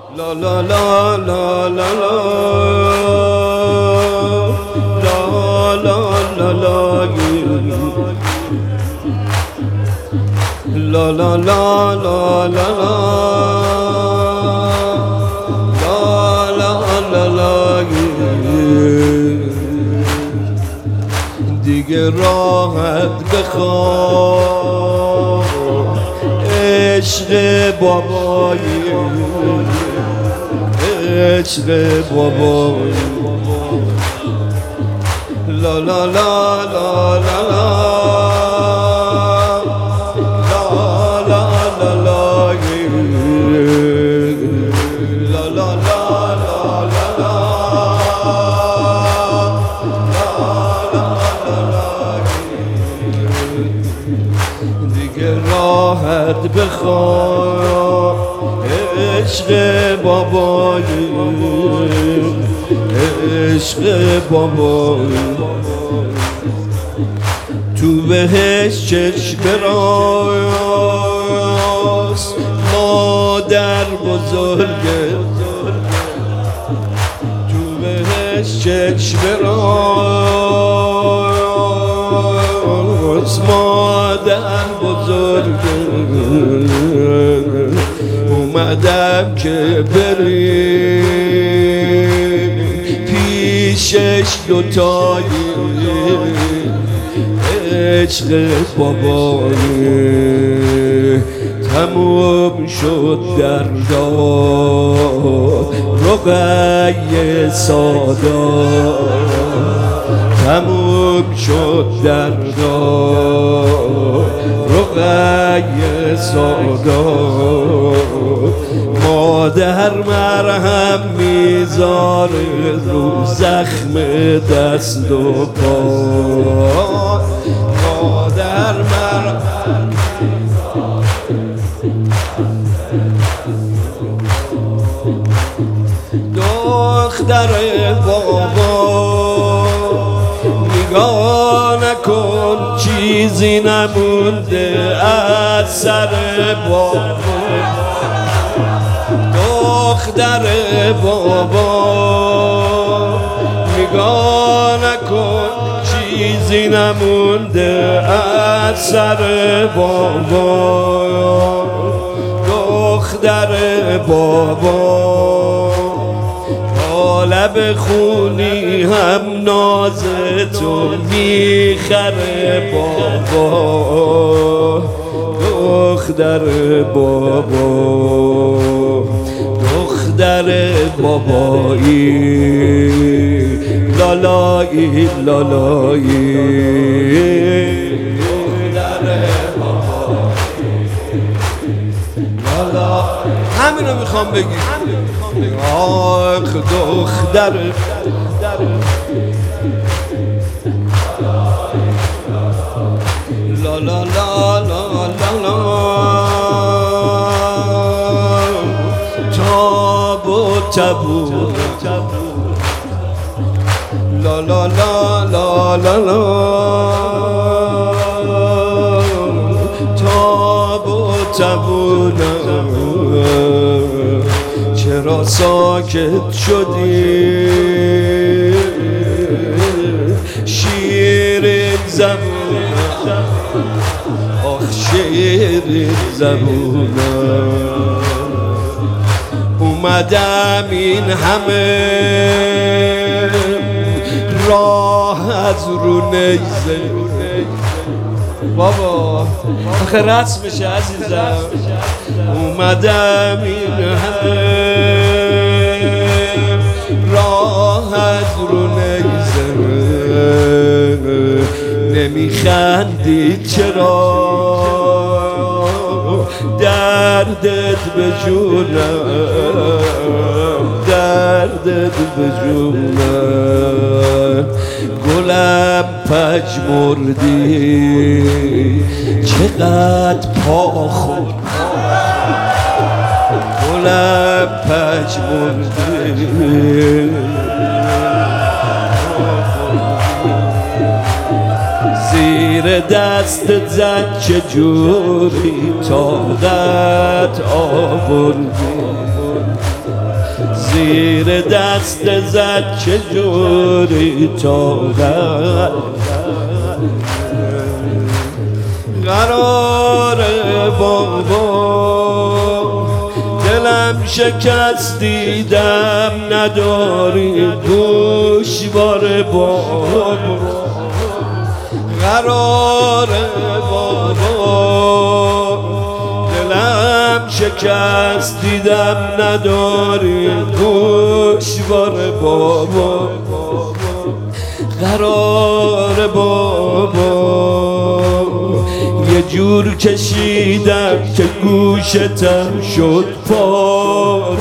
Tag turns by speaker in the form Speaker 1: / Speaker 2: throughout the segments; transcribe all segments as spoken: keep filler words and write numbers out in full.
Speaker 1: لا لا لا لا لا لا لا لا لا لا لا لا لا لا دیگه راحت بخواب عشق بابایی عشق بابایی لا لا لا لا لا راحت بخواب عشق بابایی عشق بابایی تو بهش چشم راست مادر بزرگه تو بهش چشم راست مادر بزرگه اومدم که بریم پیشش دوتایی عشق بابایی تموم شد دردا رقیه سادا تموم شد دردا رقیه سادا مادر مرهم میذاره رو زخم دست و پا مادر مرهم دختر بابا نگاه نکن چیزی نمونده از سر بابا دختر بابا نگاه نکن چیزی نمونده از سر بابا دختر بابا لب خونی هم ناز تو میخره بابا دختر بابا دختر بابایی لالایی لالایی دختر بابایی همین رو میخوام بگی آخ دختر لا لا لا لا لا لا تاب و تبو لا لا لا لا لا لا تاب و تبو چرا ساکت شدی شیرین زبونم آخ شیرین زبونم اومدم این همه راه از رو نیزه بابا آخه رسمشه عزیزم اومدم این همه راه از رو نیزه نمیخندی چرا دردت به جونم دردت به جونم گلم پژمردی چقدر پا خورد گلم پژمردی زیر دستت زد چجوری طاقت آوردی زیر دست زد چجوری طاقت قراره بابا دلم شکست دیدم نداری گوشوار بابا قراره بابا دلم شکست دیدم نداری گوشوار بابا قراره بابا یه جور کشیدم که گوشتم شد پاره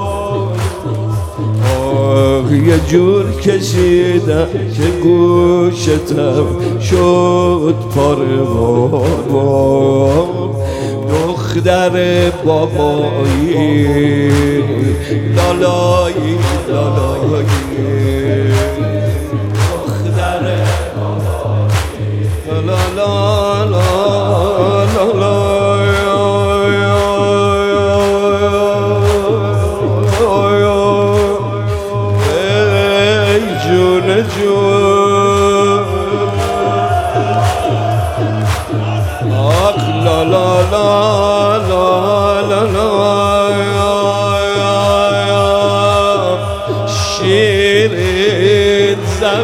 Speaker 1: آه یه جور کشیدم که گوشتم شد پاره بابا دختر بابایی لالایی لالایی دختر لا لا لا شیرین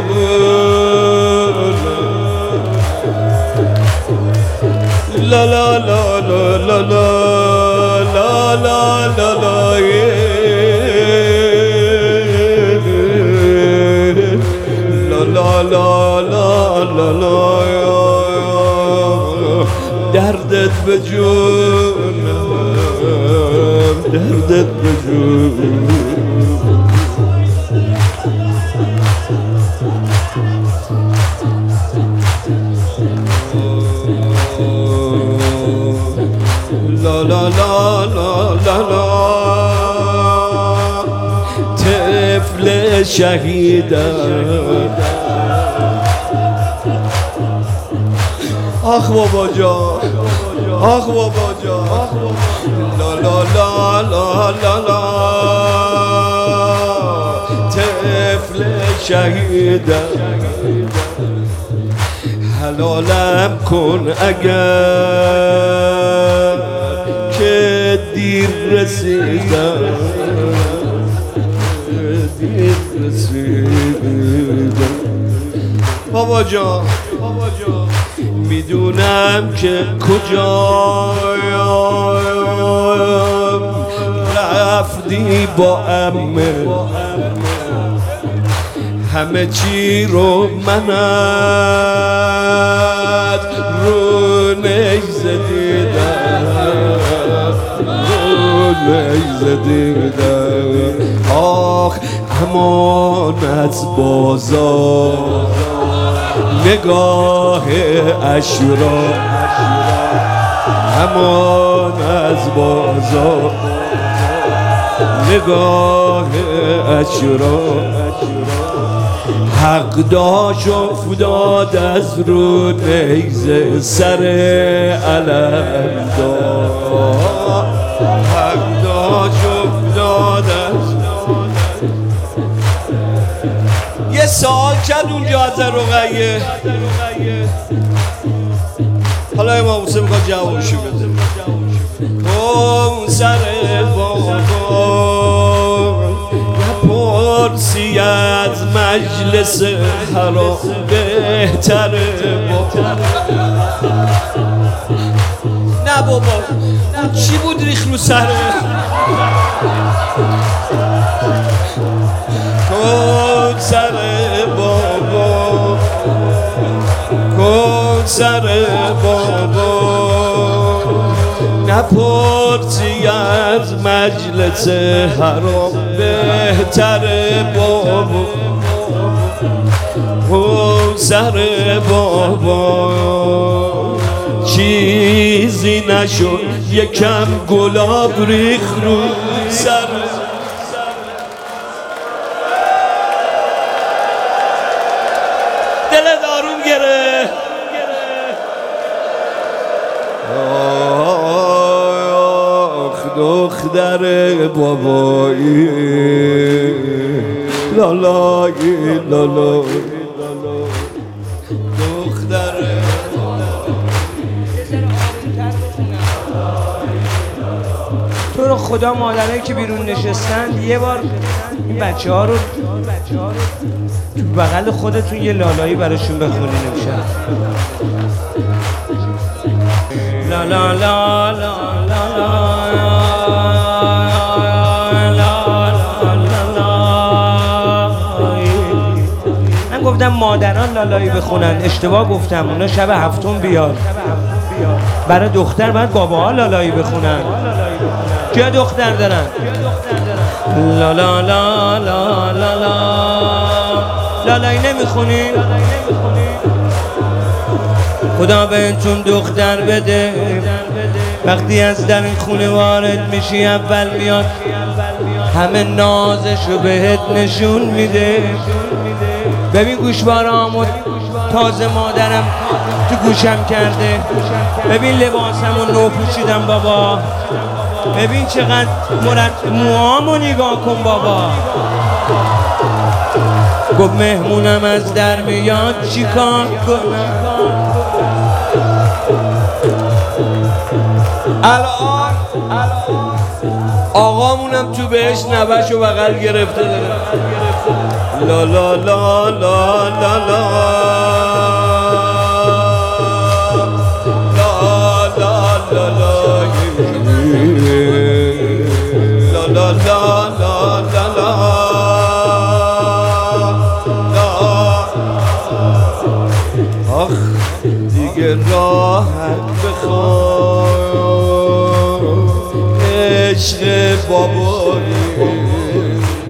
Speaker 1: زبون لا لا لا لا لا لا لا لا لا لا لا لا لا لا دردت به جونم دردت به جونم لا لا لا لا لا لا طفل شهیدم آخ بابا جان آخ بابا جان لا لا لا لا لا لا طفل شهیدم حلالم کن اگر که دیر رسیدم دیر رسیدم بابا جان بابا جان میدونم که کجایم رفتی با عمه همه چی رو منت رو نیزه دیدم رو نیزه دیدم آخ امانت بازار نگاه اشرا همان از بازار نگاه اشرا حق داشت افتاد از رو نیزه سر علم داد حق داشت افتاد از یه سوال کرد اونجا از رقیه حالا امام حسین میخواد جوابشو بده اون سر بابا نپرسی از مجلس حرام بهتره بابا نه بابا اون چی بود ریخ رو سره کن سر بابا کن سر بابا نپرسی از مجلس حرام بهتره بابا کن سر بابا چیزی نشد یکم گلاب ریخ رو سر دل داروم گره آخ دختر بابا لالایی لالایی لالا دختره
Speaker 2: تو رو خدا مادرایی که بیرون نشستن یه بار این بچه ها رو تو بغل خودتون یه لالایی براشون بخونین امشب. لا لا لا لا من گفتم مادران لالایی بخونن، اشتباه گفتم. اونا شب هفتم بیاد. برای دختر باید باباها لالایی بخونن. کیا دختر دارن؟ لا لا لا لا لا لا لالایی نمیخونی؟ خدا بهتون دختر بده. وقتی از در این خونه وارد میشی اول میاد همه نازشو بهت نشون میده. ببین گوشوارامو تازه مادرم تو گوشم کرده. ببین لباسمو نو پوشیدم بابا. ببین چقدر مرتب موهامو نگاه کن بابا. گفت مهمونم از در میاد چیکار کنم؟
Speaker 1: الان آقامونم تو بهش نبشو بغل گرفته داره. لا لا لا لا لا لا لا لا لا لا آخ دیگه راحت بخوام عشق بابایی